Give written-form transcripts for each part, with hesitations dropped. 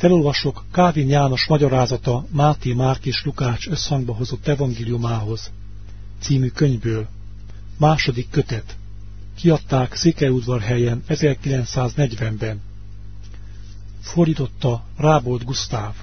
Felolvasok Kálvin János magyarázata Máté, Márk és Lukács összhangba hozott evangéliumához című könyvből. Második kötet. Kiadták Székelyudvarhelyen 1940-ben. Fordította Rábold Gusztáv.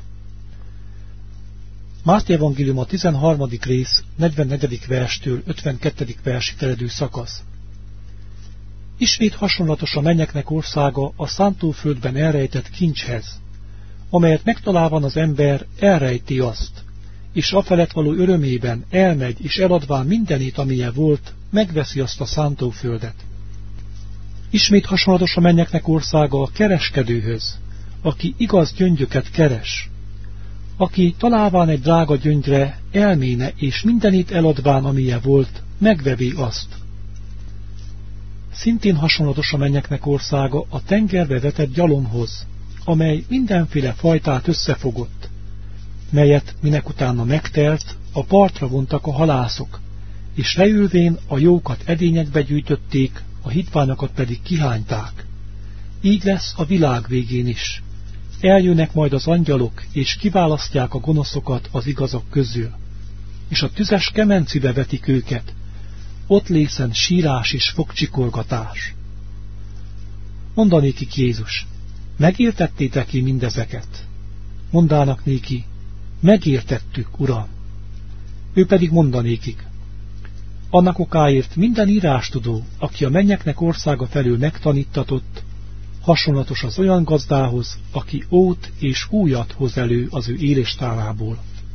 Máté evangélium a 13. rész 44. verstől 52. versig terjedő szakasz. Ismét hasonlatos a mennyeknek országa a szántóföldben elrejtett kincshez, amelyet megtalálvan az ember elrejti azt, és afelett való örömében elmegy, és eladván mindenét, amilyen volt, megveszi azt a szántóföldet. Ismét hasonlatos a mennyeknek országa a kereskedőhöz, aki igaz gyöngyöket keres, aki találván egy drága gyöngyre elméne, és mindenét eladván, amilyen volt, megvevi azt. Szintén hasonlatos a mennyeknek országa a tengerbe vetett gyalomhoz, amely mindenféle fajtát összefogott, melyet minek utána megtelt, a partra vontak a halászok, és leülvén a jókat edényekbe gyűjtötték, a hitványokat pedig kihányták. Így lesz a világ végén is. Eljönnek majd az angyalok, és kiválasztják a gonoszokat az igazak közül, és a tüzes kemencibe vetik őket, ott lészen sírás és fogcsikorgatás. Mondanékik Jézus, megértettétek ki mindezeket? Mondának néki, megértettük, Uram. Ő pedig mondanékik, annak okáért minden írástudó, aki a mennyeknek országa felől megtanítatott, hasonlatos az olyan gazdához, aki ót és újat hoz elő az ő éléstárából.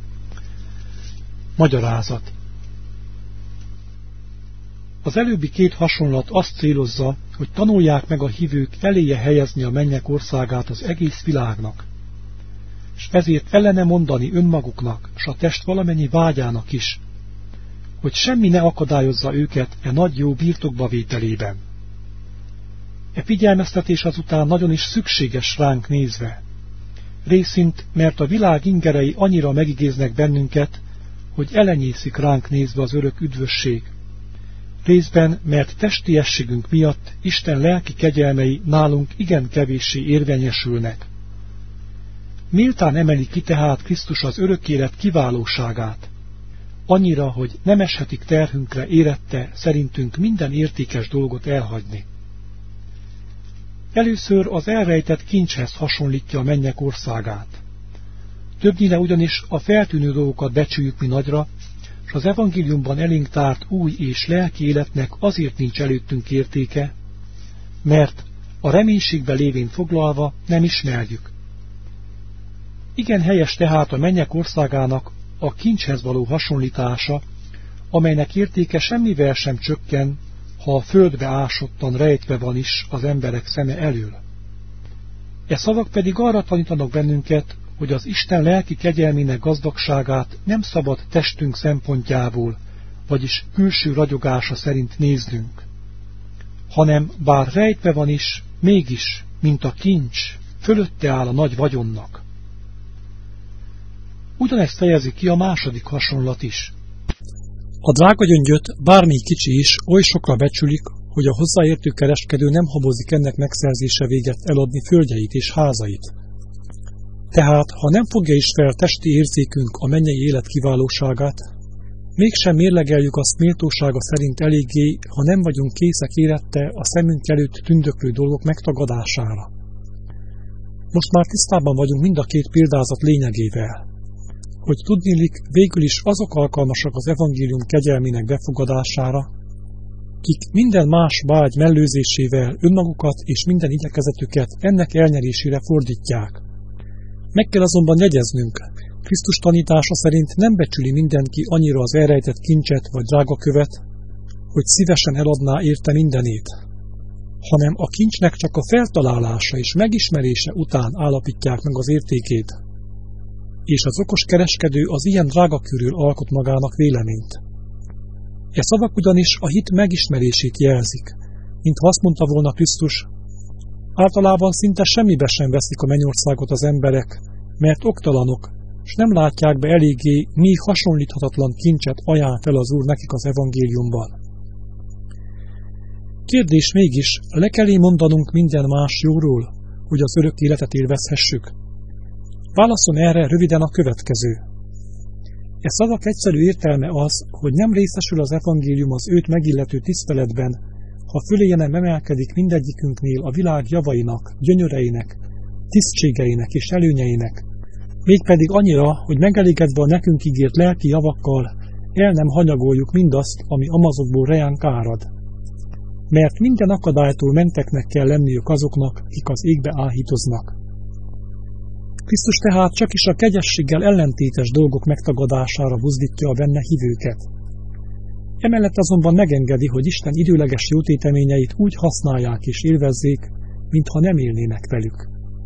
Magyarázat. Az előbbi két hasonlat azt célozza, hogy tanulják meg a hívők eléje helyezni a mennyek országát az egész világnak, és ezért ellene mondani önmaguknak, s a test valamennyi vágyának is, hogy semmi ne akadályozza őket e nagy jó birtokba vételében. E figyelmeztetés azután nagyon is szükséges ránk nézve. Részint, mert a világ ingerei annyira megigéznek bennünket, hogy elenyészik ránk nézve az örök üdvösség. Részben, mert testiességünk miatt Isten lelki kegyelmei nálunk igen kevéssé érvényesülnek. Méltán emeli ki tehát Krisztus az örök élet kiválóságát, annyira, hogy nem eshetik terhünkre érette szerintünk minden értékes dolgot elhagyni. Először az elrejtett kincshez hasonlítja a mennyek országát. Többnyire ugyanis a feltűnő dolgokat becsüljük mi nagyra, s az evangéliumban elénk tárt új és lelki életnek azért nincs előttünk értéke, mert a reménységbe lévén foglalva nem ismerjük. Igen helyes tehát a mennyek országának a kincshez való hasonlítása, amelynek értéke semmivel sem csökken, ha a földbe ásottan rejtve van is az emberek szeme elől. E szavak pedig arra tanítanak bennünket, hogy az Isten lelki kegyelmének gazdagságát nem szabad testünk szempontjából, vagyis külső ragyogása szerint néznünk, hanem bár rejtve van is, mégis, mint a kincs, fölötte áll a nagy vagyonnak. Ugyanezt fejezi ki a második hasonlat is. A drága gyöngyöt bármi kicsi is oly sokra becsülik, hogy a hozzáértő kereskedő nem habozik ennek megszerzése véget eladni földjeit és házait. Tehát, ha nem fogja is fel testi érzékünk a mennyei élet kiválóságát, mégsem mérlegeljük azt méltósága szerint eléggé, ha nem vagyunk készek érette a szemünk előtt tündöklő dolgok megtagadására. Most már tisztában vagyunk mind a két példázat lényegével, hogy tudniillik végül is azok alkalmasak az evangélium kegyelmének befogadására, kik minden más vágy mellőzésével önmagukat és minden igyekezetüket ennek elnyerésére fordítják. Meg kell azonban jegyeznünk, Krisztus tanítása szerint nem becsüli mindenki annyira az elrejtett kincset vagy drágakövet, hogy szívesen eladná érte mindenét, hanem a kincsnek csak a feltalálása és megismerése után állapítják meg az értékét, és az okos kereskedő az ilyen drágakörül alkot magának véleményt. E szavak ugyanis a hit megismerését jelzik, mintha azt mondta volna Krisztus, általában szinte semmibe sem veszik a mennyországot az emberek, mert oktalanok, s nem látják be eléggé, mi hasonlíthatatlan kincset ajánl fel az Úr nekik az evangéliumban. Kérdés mégis, le kell mondanunk minden más jóról, hogy az örök életet élvezhessük? Válaszom erre röviden a következő. E szavak egyszerű értelme az, hogy nem részesül az evangélium az őt megillető tiszteletben, ha föléje nem emelkedik mindegyikünknél a világ javainak, gyönyöreinek, tisztségeinek és előnyeinek, mégpedig annyira, hogy megelégedve a nekünk ígért lelki javakkal el nem hanyagoljuk mindazt, ami amazokból rejánk árad. Mert minden akadálytól menteknek kell lenniük azoknak, akik az égbe áhítoznak. Krisztus tehát csak is a kegyességgel ellentétes dolgok megtagadására buzdítja a benne hívőket. Emellett azonban megengedi, hogy Isten időleges jótéteményeit úgy használják és élvezzék, mintha nem élnének velük.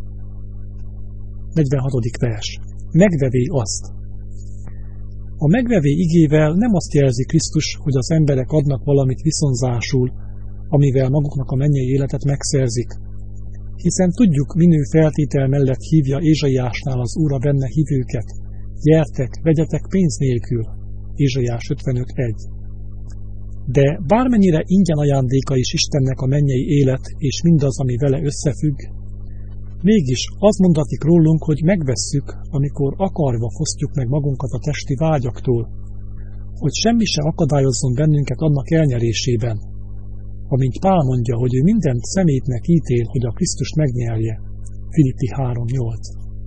46. vers. Megvevé azt. A megvevé igével nem azt jelzi Krisztus, hogy az emberek adnak valamit viszonzásul, amivel maguknak a mennyei életet megszerzik. Hiszen tudjuk, minő feltétel mellett hívja Ézsaiásnál az Úr a benne hívőket. Gyertek, vegyetek pénz nélkül. Ézsaiás 55.1. De bármennyire ingyen ajándéka is Istennek a mennyei élet és mindaz, ami vele összefügg, mégis az mondatik rólunk, hogy megvesszük, amikor akarva fosztjuk meg magunkat a testi vágyaktól, hogy semmi se akadályozzon bennünket annak elnyerésében, amint Pál mondja, hogy ő mindent szemétnek ítél, hogy a Krisztust megnyerje. Filippi 3.8.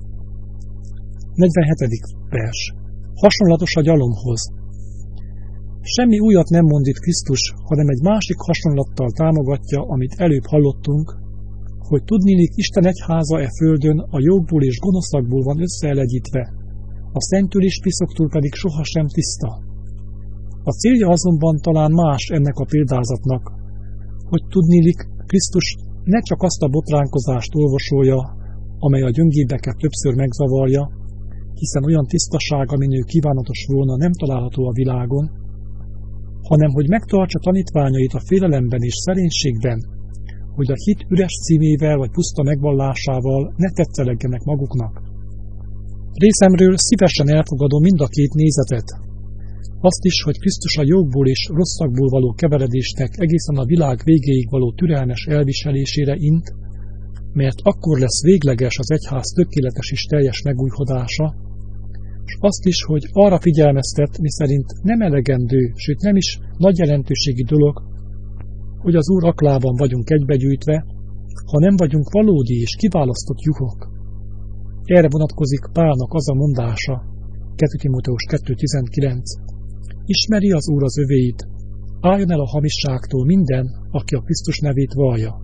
47. vers. Hasonlatos a gyalomhoz. Semmi újat nem mond itt Krisztus, hanem egy másik hasonlattal támogatja, amit előbb hallottunk, hogy tudniillik Isten egyháza e földön a jókból és gonoszakból van összeelegyítve, a szentől és piszoktól pedig sohasem tiszta. A célja azonban talán más ennek a példázatnak, hogy tudniillik Krisztus ne csak azt a botránkozást olvasolja, amely a gyöngébbeket többször megzavarja, hiszen olyan tisztaság, amin ő kívánatos volna, nem található a világon, hanem hogy megtartsa tanítványait a félelemben és szerénységben, hogy a hit üres címével vagy puszta megvallásával ne tetszelegjenek maguknak. Részemről szívesen elfogadom mind a két nézetet. Azt is, hogy Krisztus a jókból és rosszakból való keveredésnek egészen a világ végéig való türelmes elviselésére int, mert akkor lesz végleges az egyház tökéletes és teljes megújhodása, és azt is, hogy arra figyelmeztet, miszerint nem elegendő, sőt nem is nagy jelentőségi dolog, hogy az Úr aklában vagyunk egybegyűjtve, ha nem vagyunk valódi és kiválasztott juhok. Erre vonatkozik Pálnak az a mondása, 2 Timóteus 2.19. Ismeri az Úr az övéit, álljon el a hamisságtól minden, aki a Krisztus nevét vallja.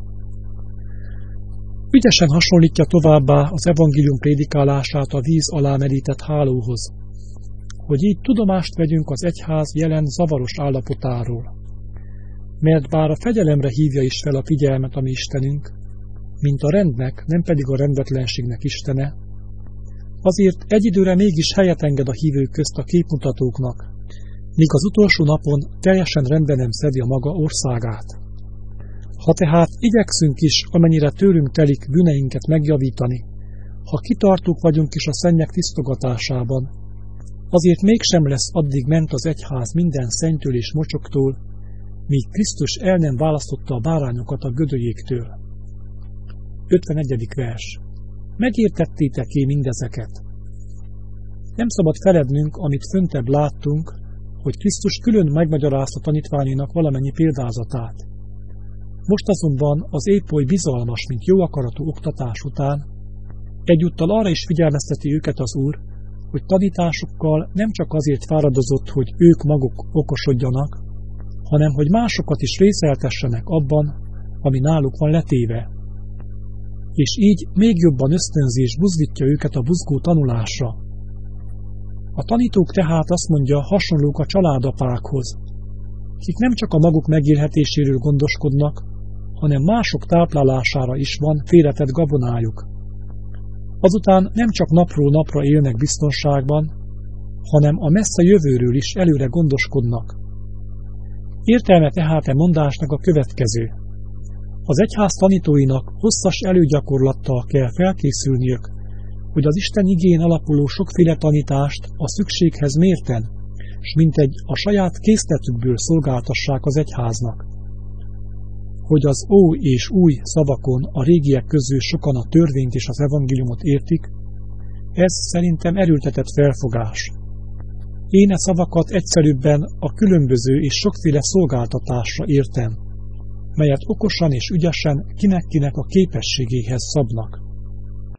Ügyesen hasonlítja továbbá az evangélium prédikálását a víz alá merített hálóhoz, hogy így tudomást vegyünk az egyház jelen zavaros állapotáról. Mert bár a fegyelemre hívja is fel a figyelmet a mi Istenünk, mint a rendnek, nem pedig a rendetlenségnek istene, azért egy időre mégis helyet enged a hívők közt a képmutatóknak, míg az utolsó napon teljesen rendben nem szedi a maga országát. Ha tehát igyekszünk is, amennyire tőlünk telik bűneinket megjavítani, ha kitartók vagyunk is a szennyek tisztogatásában, azért mégsem lesz addig ment az egyház minden szennytől és mocsoktól, míg Krisztus el nem választotta a bárányokat a gödölyéktől. 51. vers. Megértettétek-e mindezeket? Nem szabad felednünk, amit föntebb láttunk, hogy Krisztus külön megmagyarázta tanítványainak valamennyi példázatát. Most azonban az épp oly bizalmas, mint jó akaratú oktatás után, egyúttal arra is figyelmezteti őket az Úr, hogy tanításukkal nem csak azért fáradozott, hogy ők maguk okosodjanak, hanem hogy másokat is részeltessenek abban, ami náluk van letéve. És így még jobban ösztönzi és buzdítja őket a buzgó tanulásra. A tanítók tehát azt mondja, hasonlók a családapákhoz, akik nem csak a maguk megélhetéséről gondoskodnak, hanem mások táplálására is van félretett gabonájuk. Azután nem csak napról napra élnek biztonságban, hanem a messze jövőről is előre gondoskodnak. Értelme tehát e mondásnak a következő. Az egyház tanítóinak hosszas előgyakorlattal kell felkészülniük, hogy az Isten igén alapuló sokféle tanítást a szükséghez mérten, s mintegy a saját készletükből szolgáltassák az egyháznak. Hogy az ó és új szavakon a régiek közül sokan a törvényt és az evangéliumot értik, Ez szerintem erőltetett felfogás. Én e szavakat egyszerűbben a különböző és sokféle szolgáltatásra értem, melyet okosan és ügyesen kinek-kinek a képességéhez szabnak.